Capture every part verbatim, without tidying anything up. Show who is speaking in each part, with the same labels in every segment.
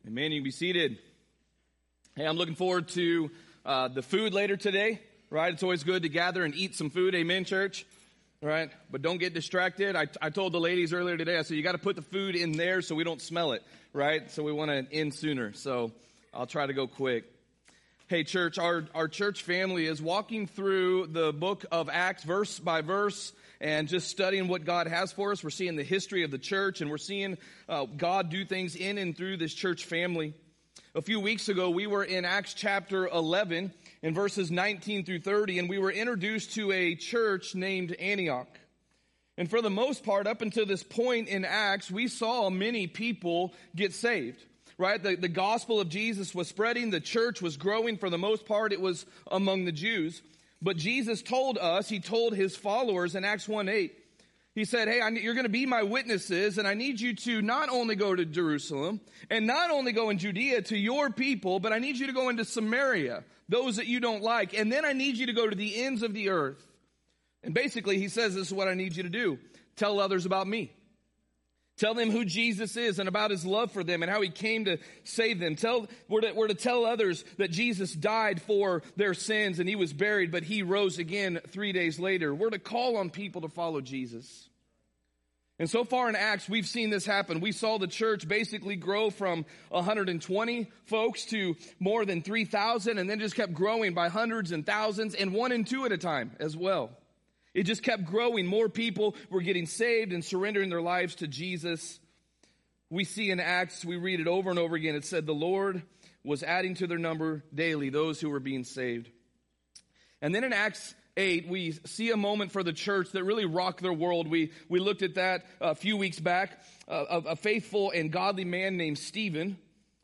Speaker 1: Amen. You can be seated. Hey, I'm looking forward to uh, the food later today, right? It's always good to gather and eat some food. Amen, church? Right? But don't get distracted. I, I told the ladies earlier today, I said, you got to put the food in there so we don't smell it, right? So we want to end sooner. So I'll try to go quick. Hey, church, our, our church family is walking through the book of Acts verse by verse and just studying what God has for us. We're seeing the history of the church, and we're seeing uh, God do things in and through this church family. A few weeks ago, we were in Acts chapter eleven, in verses nineteen through thirty, and we were introduced to a church named Antioch. And for the most part, up until this point in Acts, we saw many people get saved. Right? The, the gospel of Jesus was spreading. The church was growing. For the most part, it was among the Jews. But Jesus told us, he told his followers in Acts one eight, he said, hey, I, you're going to be my witnesses, and I need you to not only go to Jerusalem, and not only go in Judea to your people, but I need you to go into Samaria, those that you don't like, and then I need you to go to the ends of the earth. And basically, he says, this is what I need you to do. Tell others about me. Tell them who Jesus is and about his love for them and how he came to save them. Tell, we're to, we're to tell others that Jesus died for their sins and he was buried, but he rose again three days later. We're to call on people to follow Jesus. And so far in Acts, we've seen this happen. We saw the church basically grow from one hundred twenty folks to more than three thousand, and then just kept growing by hundreds and thousands, and one and two at a time as well. It just kept growing. More people were getting saved and surrendering their lives to Jesus. We see in Acts, we read it over and over again. It said the Lord was adding to their number daily those who were being saved. And then in Acts eight, we see a moment for the church that really rocked their world. We we looked at that a few weeks back. Uh, a, a faithful and godly man named Stephen.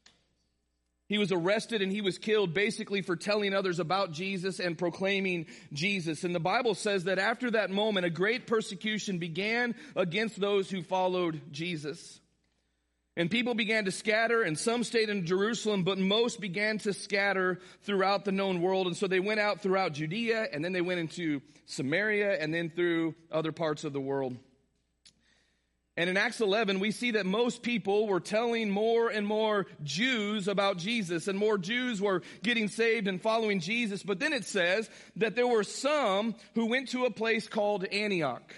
Speaker 1: He was arrested and he was killed basically for telling others about Jesus and proclaiming Jesus. And the Bible says that after that moment, a great persecution began against those who followed Jesus. And people began to scatter, and some stayed in Jerusalem, but most began to scatter throughout the known world. And so they went out throughout Judea, and then they went into Samaria, and then through other parts of the world. And in Acts eleven, we see that most people were telling more and more Jews about Jesus, and more Jews were getting saved and following Jesus. But then it says that there were some who went to a place called Antioch.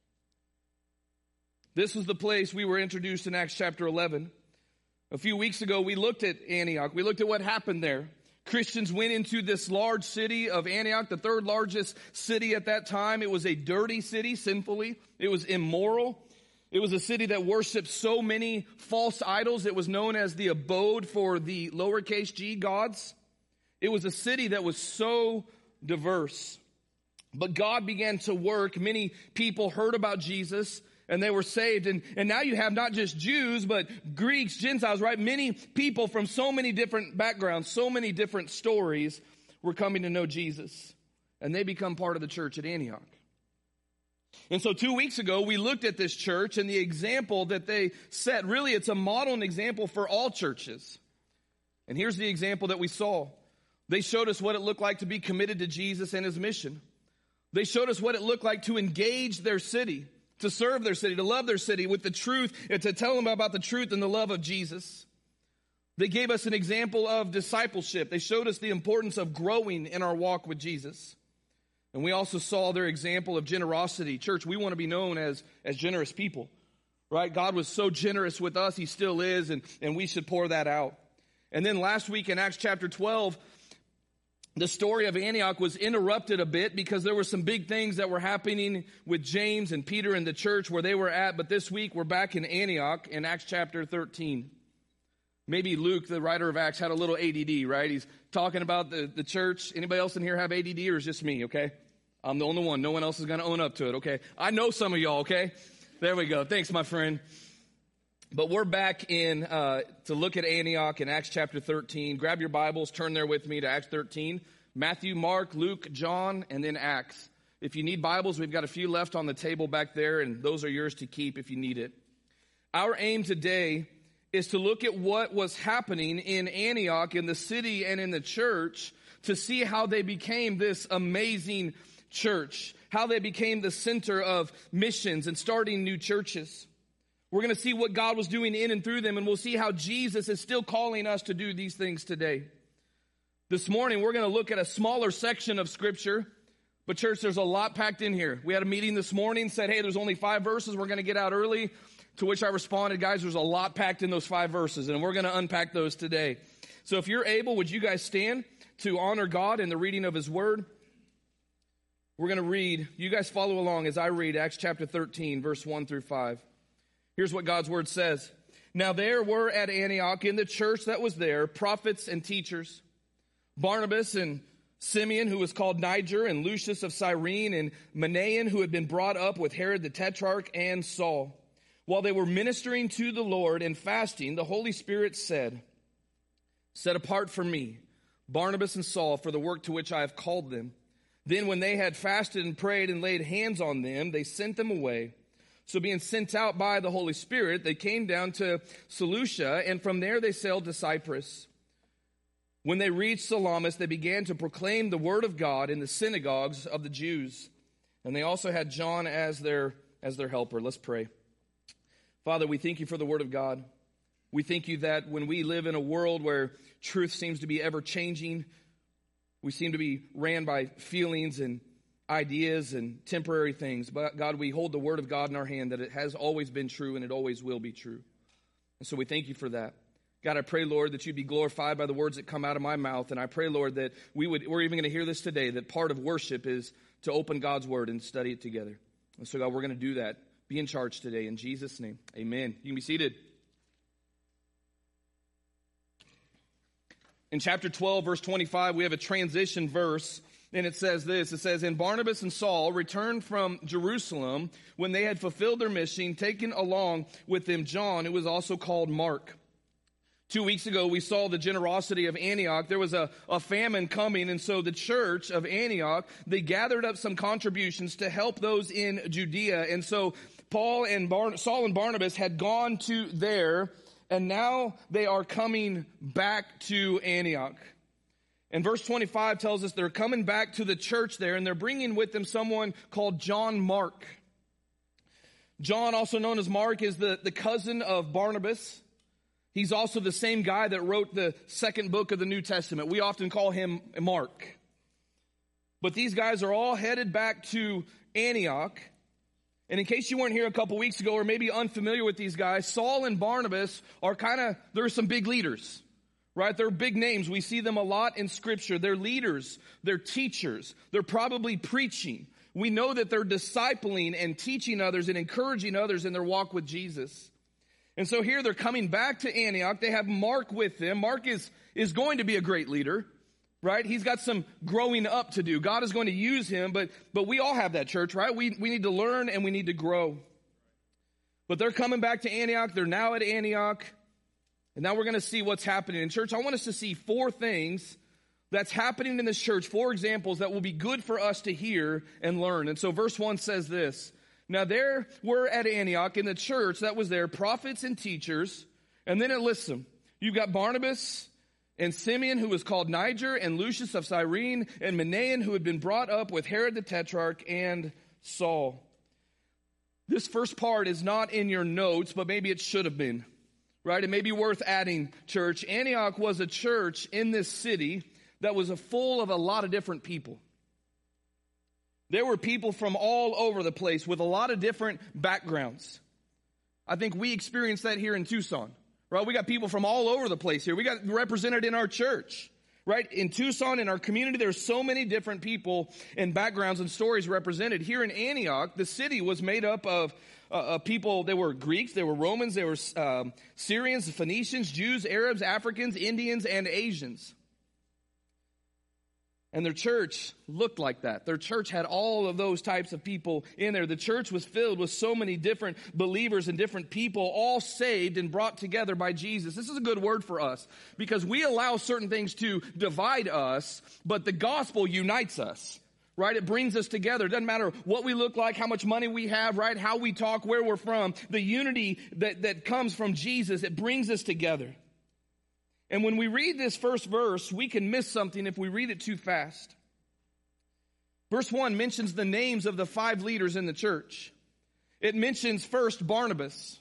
Speaker 1: This was the place we were introduced in Acts chapter eleven. A few weeks ago, we looked at Antioch. We looked at what happened there. Christians went into this large city of Antioch, the third largest city at that time. It was a dirty city, sinfully. It was immoral. It was a city that worshiped so many false idols. It was known as the abode for the lowercase g gods. It was a city that was so diverse. But God began to work. Many people heard about Jesus and they were saved. And, and now you have not just Jews, but Greeks, Gentiles, right? Many people from so many different backgrounds, so many different stories were coming to know Jesus. And they become part of the church at Antioch. And so two weeks ago, we looked at this church and the example that they set. Really, it's a model and example for all churches. And here's the example that we saw. They showed us what it looked like to be committed to Jesus and his mission. They showed us what it looked like to engage their city, to serve their city, to love their city with the truth, and to tell them about the truth and the love of Jesus. They gave us an example of discipleship. They showed us the importance of growing in our walk with Jesus. And we also saw their example of generosity. Church, we want to be known as, as generous people, right? God was so generous with us. He still is, and, and we should pour that out. And then last week in Acts chapter twelve, the story of Antioch was interrupted a bit because there were some big things that were happening with James and Peter and the church where they were at. But this week we're back in Antioch in Acts chapter thirteen. Maybe Luke, the writer of Acts, had a little A D D, right? He's talking about the, the church. Anybody else in here have A D D, or is it just me, okay? I'm the only one. No one else is going to own up to it, okay? I know some of y'all, okay? There we go. Thanks, my friend. But we're back in uh, to look at Antioch in Acts chapter thirteen. Grab your Bibles. Turn there with me to Acts thirteen. Matthew, Mark, Luke, John, and then Acts. If you need Bibles, we've got a few left on the table back there, and those are yours to keep if you need it. Our aim today is to look at what was happening in Antioch, in the city and in the church, to see how they became this amazing church, how they became the center of missions and starting new churches. We're going to see what God was doing in and through them, and we'll see how Jesus is still calling us to do these things today. This morning, we're going to look at a smaller section of Scripture, but church, there's a lot packed in here. We had a meeting this morning, said, hey, there's only five verses, we're going to get out early, to which I responded, guys, there's a lot packed in those five verses, and we're going to unpack those today. So if you're able, would you guys stand to honor God in the reading of His Word? We're going to read, you guys follow along as I read Acts chapter thirteen, verse one through five. Here's what God's Word says. Now there were at Antioch in the church that was there prophets and teachers, Barnabas and Simeon, who was called Niger, and Lucius of Cyrene, and Manaen, who had been brought up with Herod the Tetrarch, and Saul. While they were ministering to the Lord and fasting, the Holy Spirit said, set apart for me Barnabas and Saul for the work to which I have called them. Then when they had fasted and prayed and laid hands on them, they sent them away. So being sent out by the Holy Spirit, they came down to Seleucia, and from there they sailed to Cyprus. When they reached Salamis, they began to proclaim the word of God in the synagogues of the Jews. And they also had John as their, as their helper. Let's pray. Father, we thank you for the word of God. We thank you that when we live in a world where truth seems to be ever changing, we seem to be ran by feelings and ideas and temporary things. But God, we hold the word of God in our hand, that it has always been true and it always will be true. And so we thank you for that. God, I pray, Lord, that you'd be glorified by the words that come out of my mouth. And I pray, Lord, that we would, we're even going to hear this today, that part of worship is to open God's word and study it together. And so, God, we're going to do that. Be in charge today. In Jesus' name, amen. You can be seated. In chapter twelve, verse twenty-five, we have a transition verse, and it says this. It says, and Barnabas and Saul returned from Jerusalem when they had fulfilled their mission, taking along with them John, who was also called Mark. Two weeks ago, we saw the generosity of Antioch. There was a, a famine coming, and so the church of Antioch, they gathered up some contributions to help those in Judea. And so Paul and Bar- Saul and Barnabas had gone to there, and now they are coming back to Antioch. And verse twenty-five tells us they're coming back to the church there, and they're bringing with them someone called John Mark. John, also known as Mark, is the, the cousin of Barnabas. He's also the same guy that wrote the second book of the New Testament. We often call him Mark. But these guys are all headed back to Antioch. And in case you weren't here a couple weeks ago or maybe unfamiliar with these guys, Saul and Barnabas are kind of, they're some big leaders, right? They're big names. We see them a lot in Scripture. They're leaders. They're teachers. They're probably preaching. We know that they're discipling and teaching others and encouraging others in their walk with Jesus. And so here they're coming back to Antioch. They have Mark with them. Mark is, is going to be a great leader, right? He's got some growing up to do. God is going to use him, but, but we all have that, church, right? We, we need to learn and we need to grow. But they're coming back to Antioch. They're now at Antioch. And now we're going to see what's happening. In church, I want us to see four things that's happening in this church, four examples that will be good for us to hear and learn. And so verse one says this. Now there were at Antioch in the church that was there prophets and teachers. And then it lists them. You've got Barnabas and Simeon, who was called Niger, and Lucius of Cyrene, and Manaen, who had been brought up with Herod the Tetrarch, and Saul. This first part is not in your notes, but maybe it should have been, right? It may be worth adding, church. Antioch was a church in this city that was full of a lot of different people. There were people from all over the place with a lot of different backgrounds. I think we experienced that here in Tucson, right? We got people from all over the place here. We got represented in our church, right? In Tucson, in our community, there's so many different people and backgrounds and stories represented. Here in Antioch, the city was made up of uh, uh, people. They were Greeks, they were Romans, they were um, Syrians, Phoenicians, Jews, Arabs, Africans, Indians, and Asians. And their church looked like that. Their church had all of those types of people in there. The church was filled with so many different believers and different people, all saved and brought together by Jesus. This is a good word for us because we allow certain things to divide us, but the gospel unites us, right? It brings us together. It doesn't matter what we look like, how much money we have, right? How we talk, where we're from. The unity that, that comes from Jesus, it brings us together. And when we read this first verse, we can miss something if we read it too fast. Verse one mentions the names of the five leaders in the church. It mentions first Barnabas.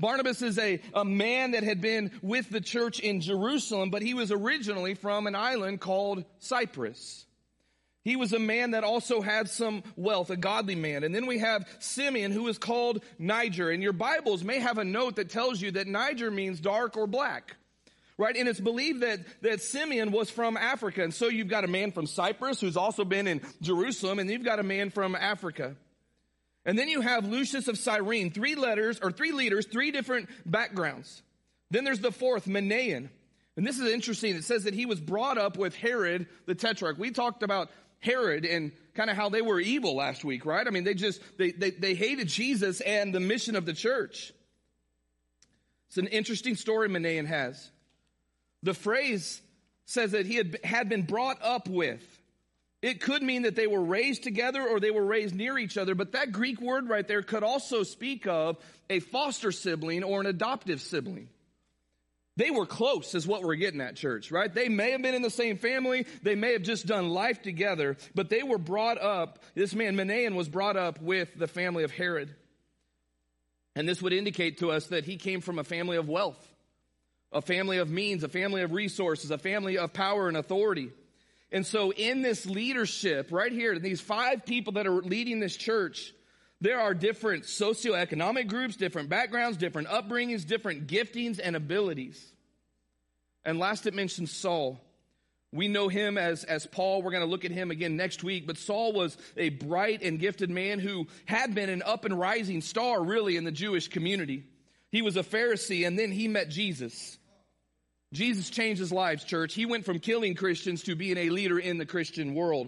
Speaker 1: Barnabas is a, a man that had been with the church in Jerusalem, but he was originally from an island called Cyprus. He was a man that also had some wealth, a godly man. And then we have Simeon, who is called Niger. And your Bibles may have a note that tells you that Niger means dark or black. Right? And it's believed that, that Simeon was from Africa. And so you've got a man from Cyprus who's also been in Jerusalem, and you've got a man from Africa. And then you have Lucius of Cyrene, three letters, or three leaders, three different backgrounds. Then there's the fourth, Manaen. And this is interesting. It says that he was brought up with Herod the Tetrarch. We talked about Herod and kind of how they were evil last week, right? I mean, they just, they, they, they hated Jesus and the mission of the church. It's an interesting story Manaen has. The phrase says that he had, had been brought up with. It could mean that they were raised together or they were raised near each other, but that Greek word right there could also speak of a foster sibling or an adoptive sibling. They were close is what we're getting at, church, right? They may have been in the same family. They may have just done life together, but they were brought up. This man, Manaen, was brought up with the family of Herod. And this would indicate to us that he came from a family of wealth, a family of means, a family of resources, a family of power and authority. And so in this leadership right here, these five people that are leading this church, there are different socioeconomic groups, different backgrounds, different upbringings, different giftings and abilities. And last it mentions Saul. We know him as, as Paul. We're going to look at him again next week. But Saul was a bright and gifted man who had been an up and rising star, really, in the Jewish community. He was a Pharisee, and then he met Jesus. Jesus changed his life, church. He went from killing Christians to being a leader in the Christian world.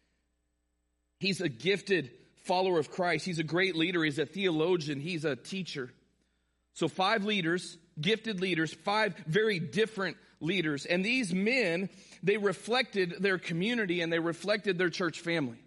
Speaker 1: He's a gifted follower of Christ. He's a great leader. He's a theologian. He's a teacher. So five leaders, gifted leaders, five very different leaders. And these men, they reflected their community and they reflected their church family.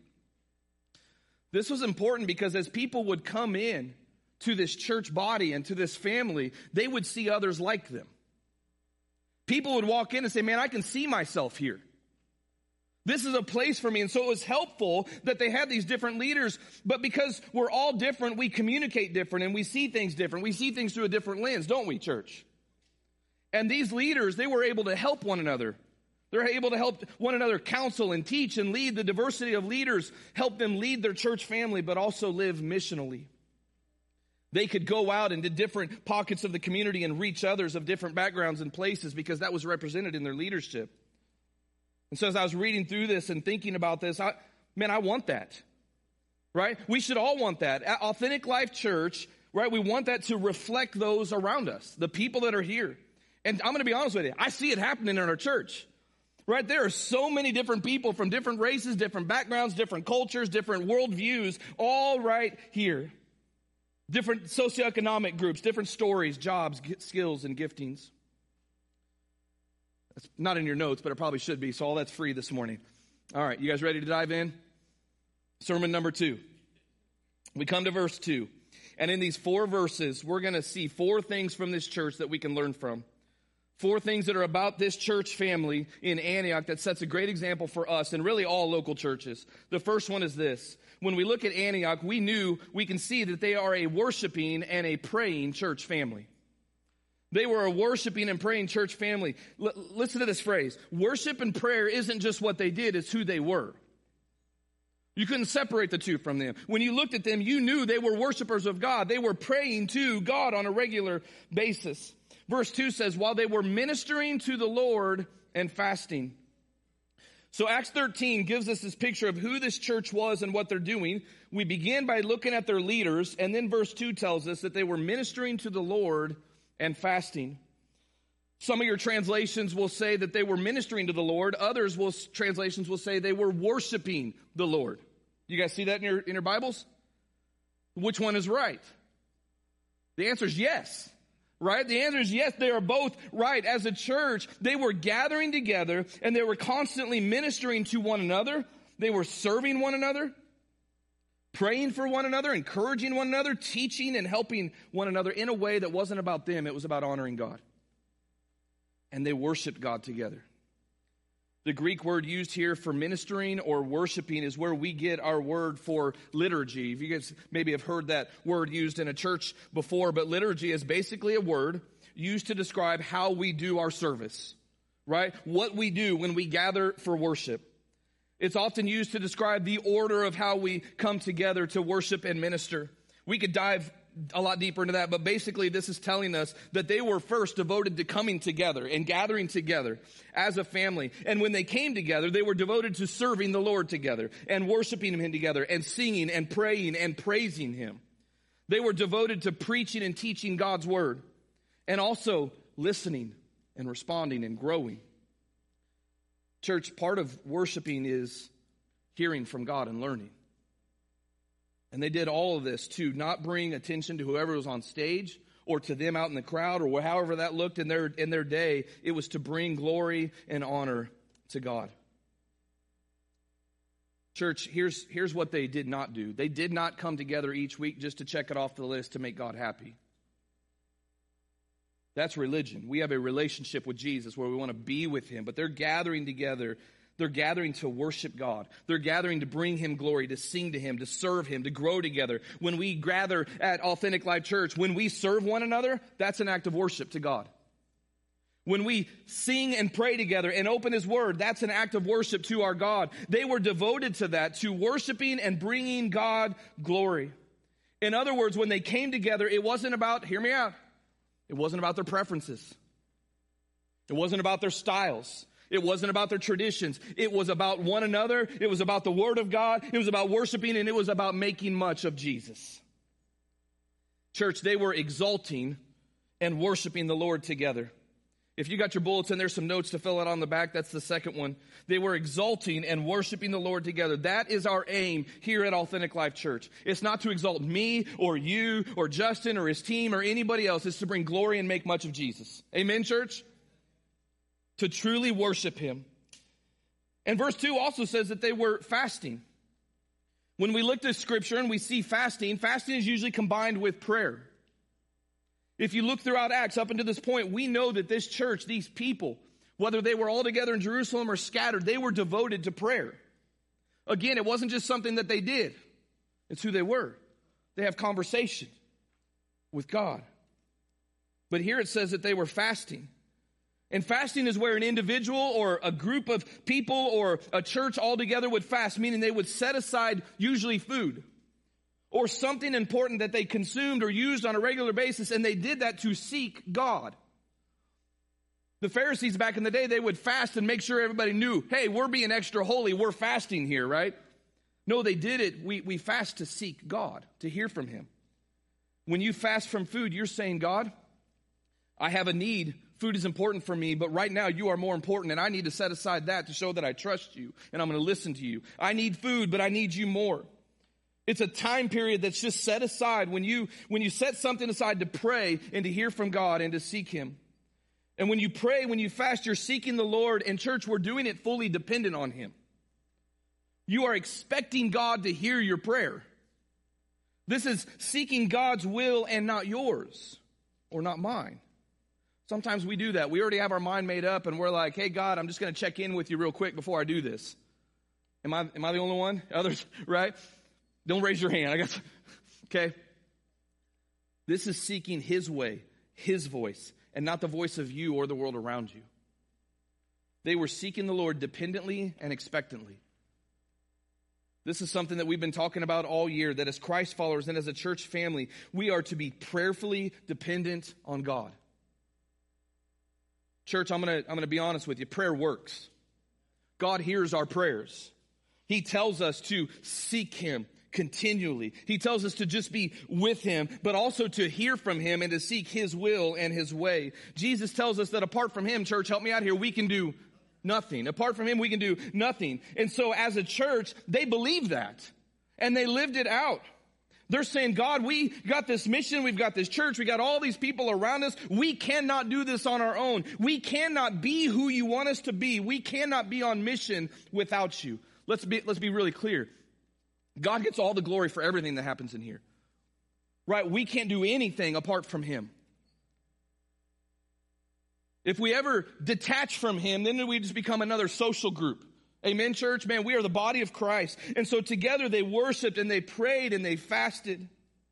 Speaker 1: This was important because as people would come in to this church body and to this family, they would see others like them. People would walk in and say, man, I can see myself here. This is a place for me. And so it was helpful that they had these different leaders. But because we're all different, we communicate different and we see things different. We see things through a different lens, don't we, church? And these leaders, they were able to help one another. They're able to help one another counsel and teach and lead. The diversity of leaders help them lead their church family, but also live missionally. They could go out into different pockets of the community and reach others of different backgrounds and places because that was represented in their leadership. And so as I was reading through this and thinking about this, I, man, I want that, right? We should all want that. At Authentic Life Church, right, we want that to reflect those around us, the people that are here. And I'm going to be honest with you, I see it happening in our church, right? There are so many different people from different races, different backgrounds, different cultures, different worldviews, all right here. Different socioeconomic groups, different stories, jobs, skills, and giftings. That's not in your notes, but it probably should be, so all that's free this morning. All right, you guys ready to dive in? Sermon number two. We come to verse two. And in these four verses, we're going to see four things from this church that we can learn from. Four things that are about this church family in Antioch that sets a great example for us and really all local churches. The first one is this. When we look at Antioch, we knew, we can see that they are a worshiping and a praying church family. They were a worshiping and praying church family. L- listen to this phrase. Worship and prayer isn't just what they did, it's who they were. You couldn't separate the two from them. When you looked at them, you knew they were worshipers of God. They were praying to God on a regular basis. Verse two says, while they were ministering to the Lord and fasting. So Acts thirteen gives us this picture of who this church was and what they're doing. We begin by looking at their leaders, and then verse two tells us that they were ministering to the Lord and fasting. Some of your translations will say that they were ministering to the Lord. Others will translations will say they were worshiping the Lord. You guys see that in your in your Bibles? Which one is right? The answer is yes. Right? The answer is yes, they are both right. As a church, they were gathering together and they were constantly ministering to one another. They were serving one another, praying for one another, encouraging one another, teaching and helping one another in a way that wasn't about them. It was about honoring God. And they worshiped God together. The Greek word used here for ministering or worshiping is where we get our word for liturgy. If you guys maybe have heard that word used in a church before, but liturgy is basically a word used to describe how we do our service, right? What we do when we gather for worship. It's often used to describe the order of how we come together to worship and minister. We could dive a lot deeper into that, but basically this is telling us that they were first devoted to coming together and gathering together as a family. And when they came together, they were devoted to serving the Lord together and worshiping Him together and singing and praying and praising Him. They were devoted to preaching and teaching God's word and also listening and responding and growing. Church, part of worshiping is hearing from God and learning. And they did all of this to not bring attention to whoever was on stage or to them out in the crowd or however that looked in their in their day. It was to bring glory and honor to God. Church, here's, here's what they did not do. They did not come together each week just to check it off the list to make God happy. That's religion. We have a relationship with Jesus where we want to be with Him, but they're gathering together. They're gathering to worship God. They're gathering to bring Him glory, to sing to Him, to serve Him, to grow together. When we gather at Authentic Life Church, when we serve one another, that's an act of worship to God. When we sing and pray together and open His Word, that's an act of worship to our God. They were devoted to that, to worshiping and bringing God glory. In other words, when they came together, it wasn't about, hear me out, it wasn't about their preferences. It wasn't about their styles. It wasn't about their traditions. It was about one another. It was about the Word of God. It was about worshiping, and it was about making much of Jesus. Church, they were exalting and worshiping the Lord together. If you got your bulletin, there's some notes to fill out on the back. That's the second one. They were exalting and worshiping the Lord together. That is our aim here at Authentic Life Church. It's not to exalt me or you or Justin or his team or anybody else. It's to bring glory and make much of Jesus. Amen, church? To truly worship Him. And verse two also says that they were fasting. When we look at Scripture and we see fasting, fasting is usually combined with prayer. If you look throughout Acts up until this point, we know that this church, these people, whether they were all together in Jerusalem or scattered, they were devoted to prayer. Again, it wasn't just something that they did. It's who they were. They have conversation with God. But here it says that they were fasting. And fasting is where an individual or a group of people or a church all together would fast, meaning they would set aside usually food or something important that they consumed or used on a regular basis, and they did that to seek God. The Pharisees back in the day, they would fast and make sure everybody knew, hey, we're being extra holy, we're fasting here, right? No, they did it. We, we fast to seek God, to hear from Him. When you fast from food, you're saying, God, I have a need. Food is important for me, but right now you are more important, and I need to set aside that to show that I trust you, and I'm going to listen to you. I need food, but I need you more. It's a time period that's just set aside when you, when you set something aside to pray and to hear from God and to seek Him. And when you pray, when you fast, you're seeking the Lord, and church, we're doing it fully dependent on Him. You are expecting God to hear your prayer. This is seeking God's will and not yours or not mine. Sometimes we do that. We already have our mind made up, and we're like, hey, God, I'm just going to check in with you real quick before I do this. Am I, am I the only one? Others, right? Don't raise your hand. I got to, okay? This is seeking His way, His voice, and not the voice of you or the world around you. They were seeking the Lord dependently and expectantly. This is something that we've been talking about all year, that as Christ followers and as a church family, we are to be prayerfully dependent on God. Church, I'm going to I'm going to be honest with you. Prayer works. God hears our prayers. He tells us to seek Him continually. He tells us to just be with Him, but also to hear from Him and to seek His will and His way. Jesus tells us that apart from Him, church, help me out here, we can do nothing. Apart from Him, we can do nothing. And so as a church, they believed that, and they lived it out. They're saying, God, we got this mission, we've got this church, we got all these people around us. We cannot do this on our own. We cannot be who you want us to be. We cannot be on mission without you. Let's be, let's be really clear. God gets all the glory for everything that happens in here. Right? We can't do anything apart from Him. If we ever detach from him, then we just become another social group. Amen, church? Man, we are the body of Christ. And so together they worshiped and they prayed and they fasted.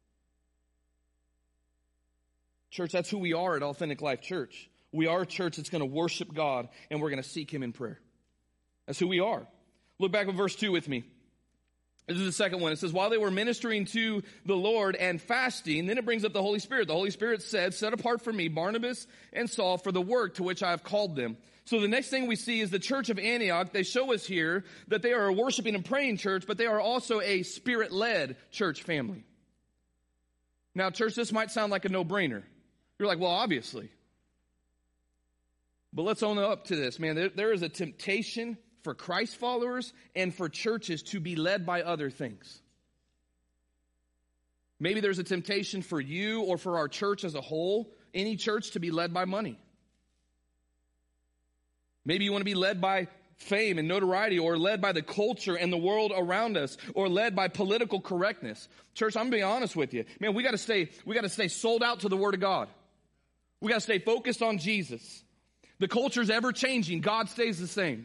Speaker 1: Church, that's who we are at Authentic Life Church. We are a church that's going to worship God and we're going to seek him in prayer. That's who we are. Look back at verse two with me. This is the second one. It says, while they were ministering to the Lord and fasting, then it brings up the Holy Spirit. The Holy Spirit said, set apart for me Barnabas and Saul for the work to which I have called them. So the next thing we see is the church of Antioch. They show us here that they are a worshiping and praying church, but they are also a spirit-led church family. Now, church, this might sound like a no-brainer. You're like, well, obviously. But let's own up to this, man. There, there is a temptation for Christ followers and for churches to be led by other things. Maybe there's a temptation for you or for our church as a whole, any church, to be led by money. Maybe you want to be led by fame and notoriety, or led by the culture and the world around us, or led by political correctness. Church, I'm going to be honest with you. Man, we got to stay, we got to stay sold out to the Word of God. We got to stay focused on Jesus. The culture's ever changing. God stays the same.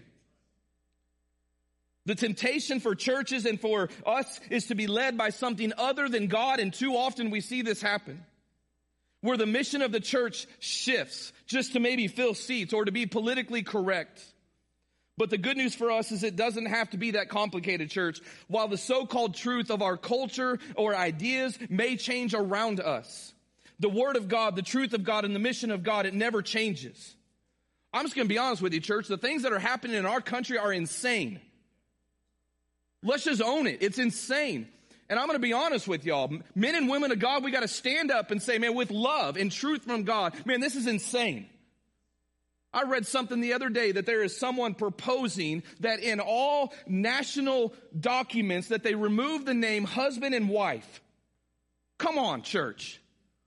Speaker 1: The temptation for churches and for us is to be led by something other than God, and too often we see this happen. Where the mission of the church shifts just to maybe fill seats or to be politically correct. But the good news for us is it doesn't have to be that complicated, church. While the so-called truth of our culture or ideas may change around us, the Word of God, the truth of God, and the mission of God, it never changes. I'm just going to be honest with you, church. The things that are happening in our country are insane. Let's just own it. It's insane. And I'm going to be honest with y'all. Men and women of God, we got to stand up and say, man, with love and truth from God, man, this is insane. I read something the other day that there is someone proposing that in all national documents that they remove the name husband and wife. Come on, church.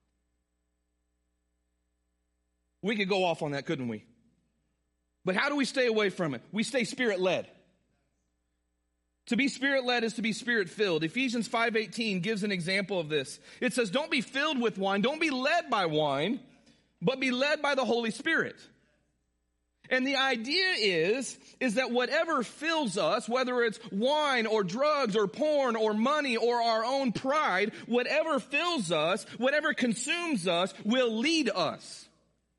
Speaker 1: We could go off on that, couldn't we? But how do we stay away from it? We stay spirit-led. To be spirit-led is to be spirit-filled. Ephesians five eighteen gives an example of this. It says, don't be filled with wine, don't be led by wine, but be led by the Holy Spirit. And the idea is, is that whatever fills us, whether it's wine or drugs or porn or money or our own pride, whatever fills us, whatever consumes us, will lead us.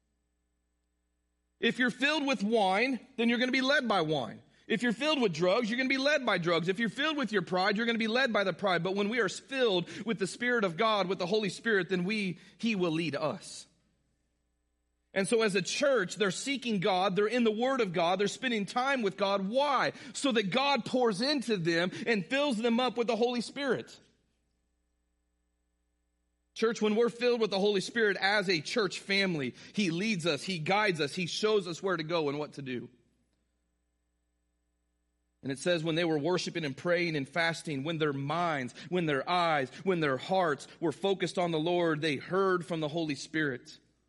Speaker 1: If you're filled with wine, then you're going to be led by wine. If you're filled with drugs, you're going to be led by drugs. If you're filled with your pride, you're going to be led by the pride. But when we are filled with the Spirit of God, with the Holy Spirit, then we, He will lead us. And so as a church, they're seeking God. They're in the Word of God. They're spending time with God. Why? So that God pours into them and fills them up with the Holy Spirit. Church, when we're filled with the Holy Spirit as a church family, He leads us, He guides us, He shows us where to go and what to do. And it says when they were worshiping and praying and fasting, when their minds, when their eyes, when their hearts were focused on the Lord, they heard from the Holy Spirit.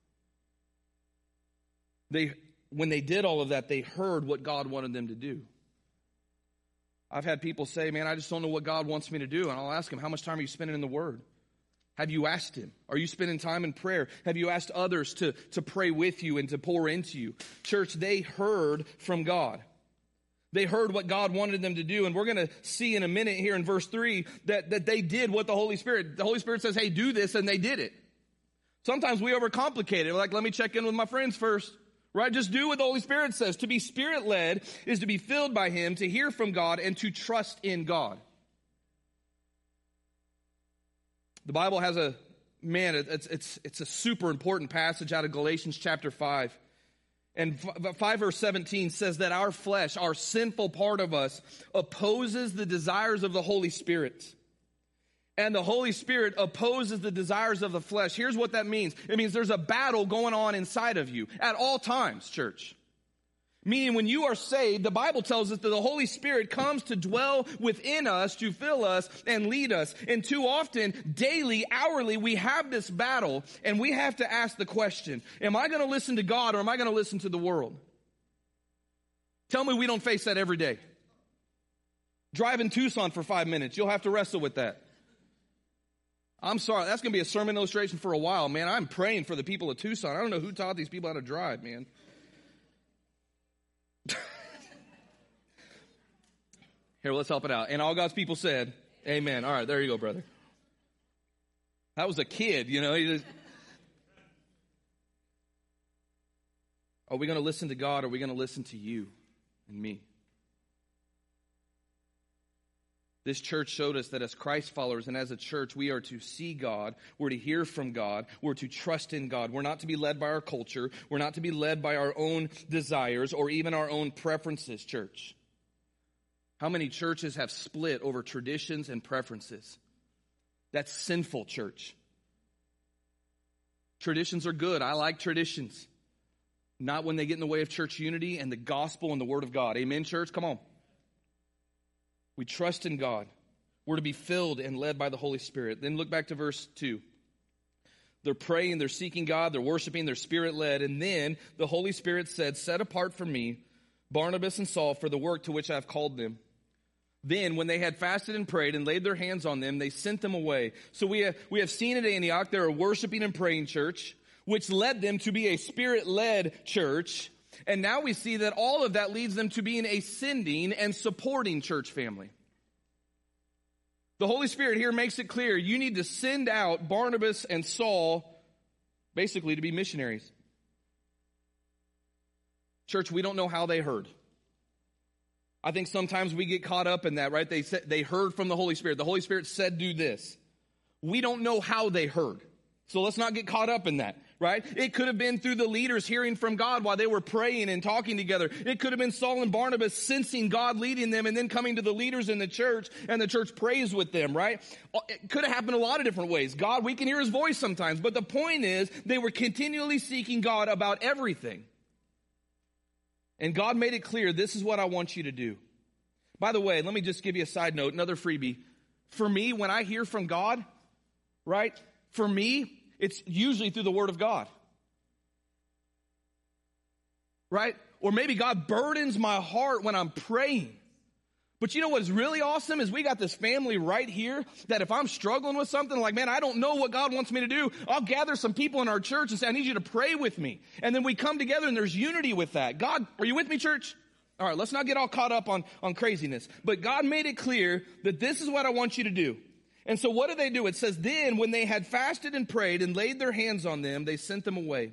Speaker 1: They, when they did all of that, they heard what God wanted them to do. I've had people say, man, I just don't know what God wants me to do. And I'll ask them, how much time are you spending in the Word? Have you asked Him? Are you spending time in prayer? Have you asked others to, to pray with you and to pour into you? Church, they heard from God. They heard what God wanted them to do. And we're going to see in a minute here in verse three that, that they did what the Holy Spirit, the Holy Spirit says, hey, do this, and they did it. Sometimes we overcomplicate it. We're like, let me check in with my friends first. Right? Just do what the Holy Spirit says. To be Spirit-led is to be filled by Him, to hear from God, and to trust in God. The Bible has a, man, it's, it's, it's a super important passage out of Galatians chapter five. And five verse seventeen says that our flesh, our sinful part of us, opposes the desires of the Holy Spirit. And the Holy Spirit opposes the desires of the flesh. Here's what that means. It means there's a battle going on inside of you at all times, church. Meaning when you are saved, the Bible tells us that the Holy Spirit comes to dwell within us, to fill us and lead us. And too often, daily, hourly, we have this battle, and we have to ask the question, am I going to listen to God or am I going to listen to the world? Tell me we don't face that every day. Drive in Tucson for five minutes. You'll have to wrestle with that. I'm sorry, that's going to be a sermon illustration for a while, man. I'm praying for the people of Tucson. I don't know who taught these people how to drive, man. Here, let's help it out. And all God's people said, amen. All right, there you go, brother. That was a kid, you know. He just... Are we going to listen to God, or are we going to listen to you and me? This church showed us that as Christ followers and as a church, we are to see God, we're to hear from God, we're to trust in God. We're not to be led by our culture, we're not to be led by our own desires or even our own preferences, church. How many churches have split over traditions and preferences? That's sinful, church. Traditions are good. I like traditions. Not when they get in the way of church unity and the gospel and the word of God. Amen, church? Come on. We trust in God. We're to be filled and led by the Holy Spirit. Then look back to verse two. They're praying, they're seeking God, they're worshiping, they're Spirit-led. And then the Holy Spirit said, set apart for me Barnabas and Saul for the work to which I have called them. Then, when they had fasted and prayed and laid their hands on them, they sent them away. So we have, we have seen at Antioch, they're a worshiping and praying church, which led them to be a Spirit-led church. And now we see that all of that leads them to being a sending and supporting church family. The Holy Spirit here makes it clear you need to send out Barnabas and Saul basically to be missionaries. Church, we don't know how they heard. I think sometimes we get caught up in that, right? They said they heard from the Holy Spirit. The Holy Spirit said, do this. We don't know how they heard. So let's not get caught up in that, right? It could have been through the leaders hearing from God while they were praying and talking together. It could have been Saul and Barnabas sensing God leading them and then coming to the leaders in the church and the church prays with them, right? It could have happened a lot of different ways. God, we can hear his voice sometimes, but the point is they were continually seeking God about everything. And God made it clear, this is what I want you to do. By the way, let me just give you a side note, another freebie. For me, when I hear from God, right, for me, it's usually through the Word of God. Right? Or maybe God burdens my heart when I'm praying. But you know what's really awesome is we got this family right here that if I'm struggling with something like, man, I don't know what God wants me to do, I'll gather some people in our church and say, I need you to pray with me. And then we come together and there's unity with that. God, are you with me, church? All right, let's not get all caught up on, on craziness. But God made it clear that this is what I want you to do. And so what do they do? It says, then when they had fasted and prayed and laid their hands on them, they sent them away.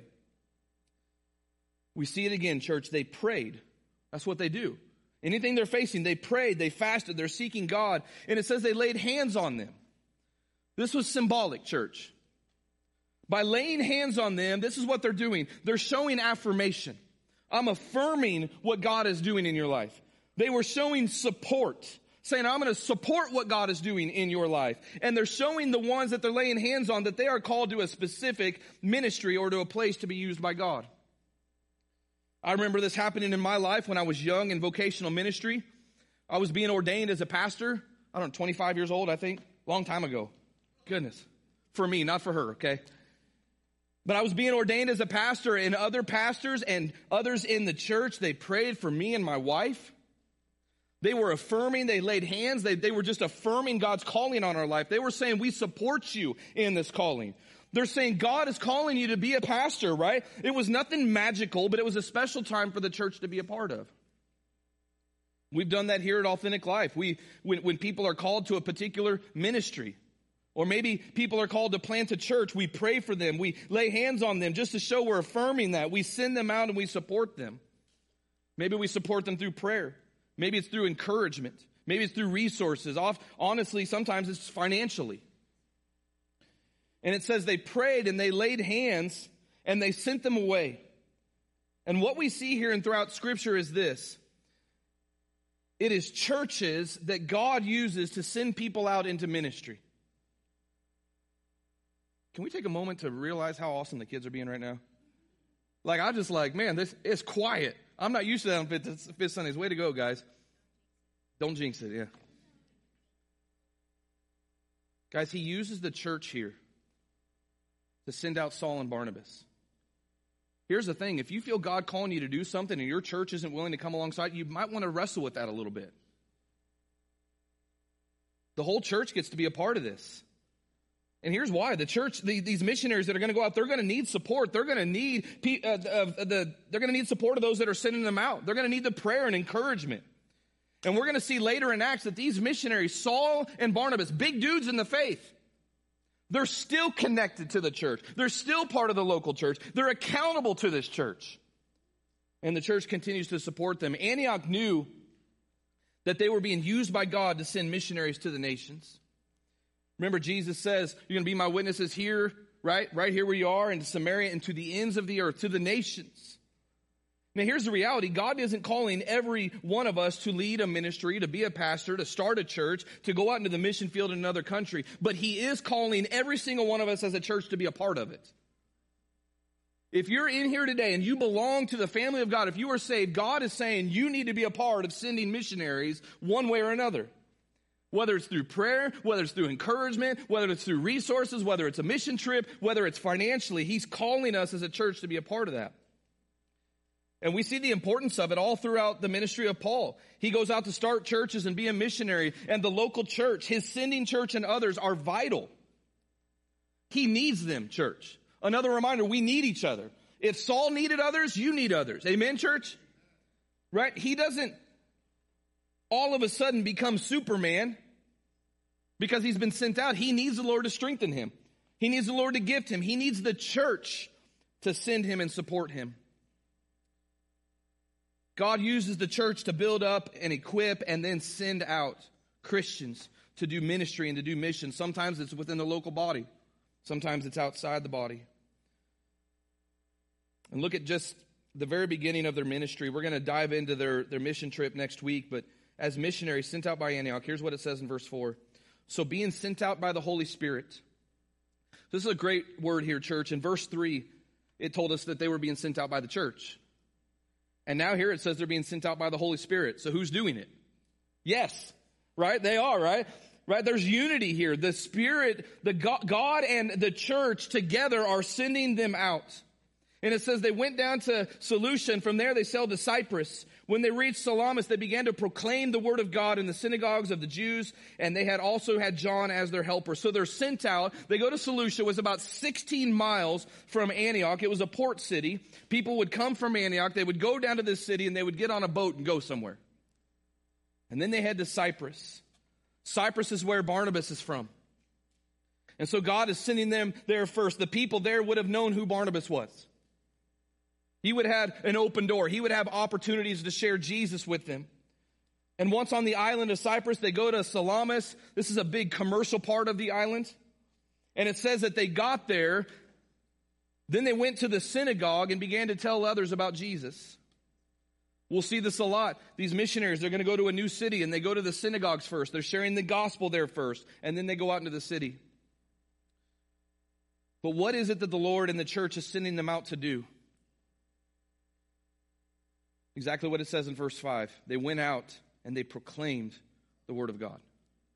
Speaker 1: We see it again, church. They prayed. That's what they do. Anything they're facing, they prayed, they fasted, they're seeking God. And it says they laid hands on them. This was symbolic, church. By laying hands on them, this is what they're doing. They're showing affirmation. I'm affirming what God is doing in your life. They were showing support, saying, I'm going to support what God is doing in your life. And they're showing the ones that they're laying hands on that they are called to a specific ministry or to a place to be used by God. I remember this happening in my life when I was young in vocational ministry. I was being ordained as a pastor. I don't know, twenty-five years old, I think. Long time ago. Goodness. For me, not for her, okay? But I was being ordained as a pastor, and other pastors and others in the church, they prayed for me and my wife. They were affirming, they laid hands, they, they were just affirming God's calling on our life. They were saying, we support you in this calling. They're saying, God is calling you to be a pastor, right? It was nothing magical, but it was a special time for the church to be a part of. We've done that here at Authentic Life. We, when, when people are called to a particular ministry, or maybe people are called to plant a church, we pray for them. We lay hands on them just to show we're affirming that. We send them out and we support them. Maybe we support them through prayer. Maybe it's through encouragement. Maybe it's through resources. Honestly, sometimes it's financially. And it says they prayed and they laid hands and they sent them away. And what we see here and throughout Scripture is this. It is churches that God uses to send people out into ministry. Can we take a moment to realize how awesome the kids are being right now? Like, I'm just like, man, this is quiet. I'm not used to that on Fifth, Fifth Sundays. Way to go, guys. Don't jinx it, yeah. Guys, he uses the church here to send out Saul and Barnabas. Here's the thing. If you feel God calling you to do something and your church isn't willing to come alongside, you might want to wrestle with that a little bit. The whole church gets to be a part of this. And here's why. The church, the, these missionaries that are going to go out, they're going to need support. They're going to need uh, uh, the they're going to need support of those that are sending them out. They're going to need the prayer and encouragement. And we're going to see later in Acts that these missionaries, Saul and Barnabas, big dudes in the faith, they're still connected to the church. They're still part of the local church. They're accountable to this church. And the church continues to support them. Antioch knew that they were being used by God to send missionaries to the nations. Remember, Jesus says, you're going to be my witnesses here, right? Right here where you are, in Samaria, and to the ends of the earth, to the nations. Now, here's the reality. God isn't calling every one of us to lead a ministry, to be a pastor, to start a church, to go out into the mission field in another country. But he is calling every single one of us as a church to be a part of it. If you're in here today and you belong to the family of God, if you are saved, God is saying you need to be a part of sending missionaries one way or another. Whether it's through prayer, whether it's through encouragement, whether it's through resources, whether it's a mission trip, whether it's financially, he's calling us as a church to be a part of that. And we see the importance of it all throughout the ministry of Paul. He goes out to start churches and be a missionary, and the local church, his sending church and others are vital. He needs them, church. Another reminder, we need each other. If Saul needed others, you need others. Amen, church? Right? He doesn't all of a sudden become Superman because he's been sent out. He needs the Lord to strengthen him. He needs the Lord to gift him. He needs the church to send him and support him. God uses the church to build up and equip and then send out Christians to do ministry and to do mission. Sometimes it's within the local body. Sometimes it's outside the body. And look at just the very beginning of their ministry. We're going to dive into their, their mission trip next week, but as missionaries sent out by Antioch, here's what it says in verse four. So being sent out by the Holy Spirit. This is a great word here, church. In verse three, it told us that they were being sent out by the church. And now here it says they're being sent out by the Holy Spirit. So who's doing it? Yes, right? They are, right? Right? There's unity here. The Spirit, the God, God and the church together are sending them out. And it says they went down to Seleucia. From there they sailed to Cyprus. When they reached Salamis, they began to proclaim the word of God in the synagogues of the Jews, and they had also had John as their helper. So they're sent out. They go to Seleucia. It was about sixteen miles from Antioch. It was a port city. People would come from Antioch. They would go down to this city, and they would get on a boat and go somewhere. And then they head to Cyprus. Cyprus is where Barnabas is from. And so God is sending them there first. The people there would have known who Barnabas was. He would have an open door. He would have opportunities to share Jesus with them. And once on the island of Cyprus, they go to Salamis. This is a big commercial part of the island. And it says that they got there. Then they went to the synagogue and began to tell others about Jesus. We'll see this a lot. These missionaries, they're going to go to a new city and they go to the synagogues first. They're sharing the gospel there first. And then they go out into the city. But what is it that the Lord and the church is sending them out to do? Exactly what it says in verse five. They went out and they proclaimed the word of God.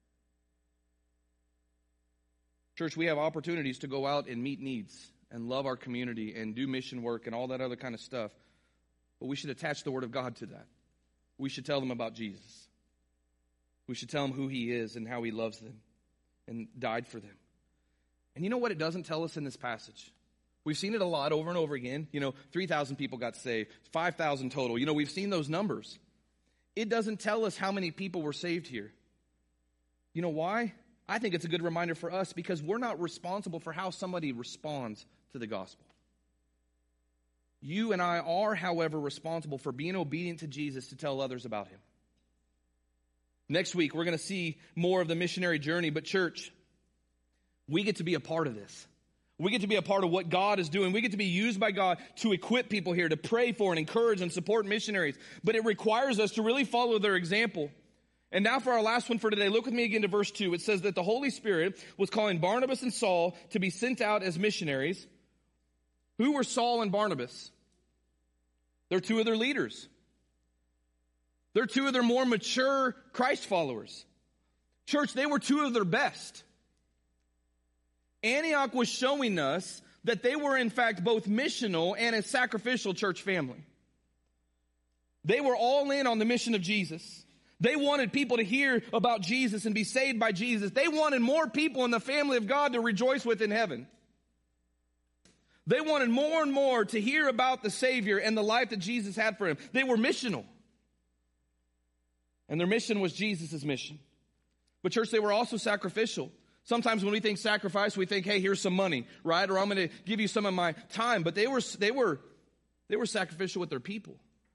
Speaker 1: Church, we have opportunities to go out and meet needs and love our community and do mission work and all that other kind of stuff. But we should attach the word of God to that. We should tell them about Jesus. We should tell them who he is and how he loves them and died for them. And you know what it doesn't tell us in this passage? We've seen it a lot over and over again. You know, three thousand people got saved, five thousand total. You know, we've seen those numbers. It doesn't tell us how many people were saved here. You know why? I think it's a good reminder for us because we're not responsible for how somebody responds to the gospel. You and I are, however, responsible for being obedient to Jesus to tell others about him. Next week, we're going to see more of the missionary journey. But church, we get to be a part of this. We get to be a part of what God is doing. We get to be used by God to equip people here, to pray for and encourage and support missionaries. But it requires us to really follow their example. And now for our last one for today, look with me again to verse two. It says that the Holy Spirit was calling Barnabas and Saul to be sent out as missionaries. Who were Saul and Barnabas? They're two of their leaders. They're two of their more mature Christ followers. Church, they were two of their best. Antioch was showing us that they were in fact both missional and a sacrificial church family. They were all in on the mission of Jesus. They wanted people to hear about Jesus and be saved by Jesus. They wanted more people in the family of God to rejoice with in heaven. They wanted more and more to hear about the Savior and the life that Jesus had for him. They were missional. And their mission was Jesus' mission. But church, they were also sacrificial. Sometimes when we think sacrifice, we think, hey, here's some money, right? Or I'm going to give you some of my time. But they were, they were, they were sacrificial with their people.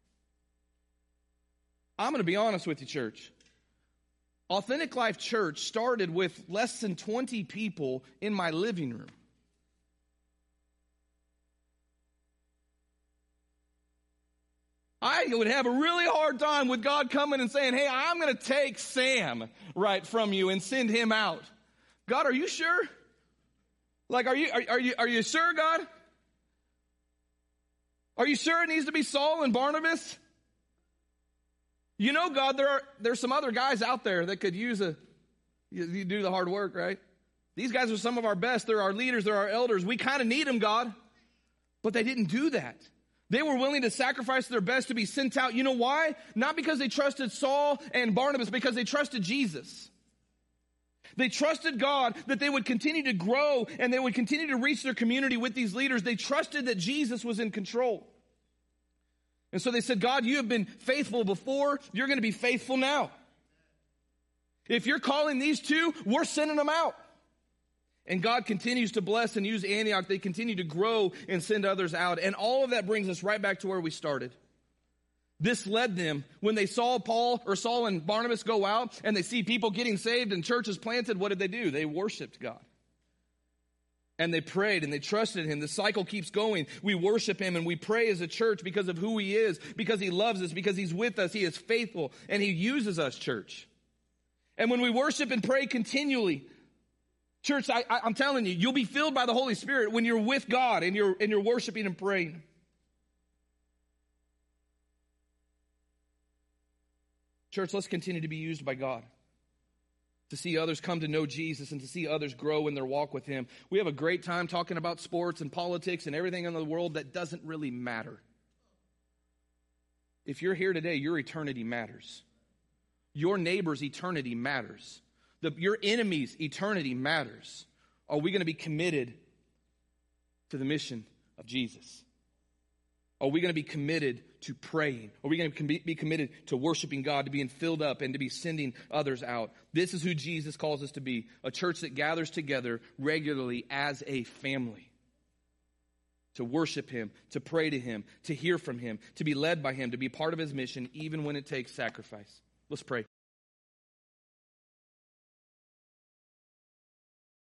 Speaker 1: I'm going to be honest with you, church. Authentic Life Church started with less than twenty people in my living room. I would have a really hard time with God coming and saying, hey, I'm going to take Sam right from you and send him out. God, are you sure? Like, are you, are, are you, are you sure, God? Are you sure it needs to be Saul and Barnabas? You know, God, there are there's some other guys out there that could use a, you, you do the hard work, right? These guys are some of our best. They're our leaders. They're our elders. We kind of need them, God. But they didn't do that. They were willing to sacrifice their best to be sent out. You know why? Not because they trusted Saul and Barnabas, because they trusted Jesus. They trusted God that they would continue to grow and they would continue to reach their community with these leaders. They trusted that Jesus was in control. And so they said, God, you have been faithful before. You're going to be faithful now. If you're calling these two, we're sending them out. And God continues to bless and use Antioch. They continue to grow and send others out. And all of that brings us right back to where we started. This led them, when they saw Paul or Saul and Barnabas go out and they see people getting saved and churches planted, what did they do? They worshiped God. And they prayed and they trusted him. The cycle keeps going. We worship him and we pray as a church because of who he is, because he loves us, because he's with us. He is faithful and he uses us, church. And when we worship and pray continually, church, I, I, I'm telling you, you'll be filled by the Holy Spirit when you're with God and you're, and you're worshiping and praying. Church, let's continue to be used by God to see others come to know Jesus and to see others grow in their walk with him. We have a great time talking about sports and politics and everything in the world that doesn't really matter. If you're here today, your eternity matters. Your neighbor's eternity matters. The, your enemy's eternity matters. Are we going to be committed to the mission of Jesus? Are we going to be committed to praying? Are we going to be committed to worshiping God, to being filled up, and to be sending others out? This is who Jesus calls us to be, a church that gathers together regularly as a family. To worship him, to pray to him, to hear from him, to be led by him, to be part of his mission, even when it takes sacrifice. Let's pray.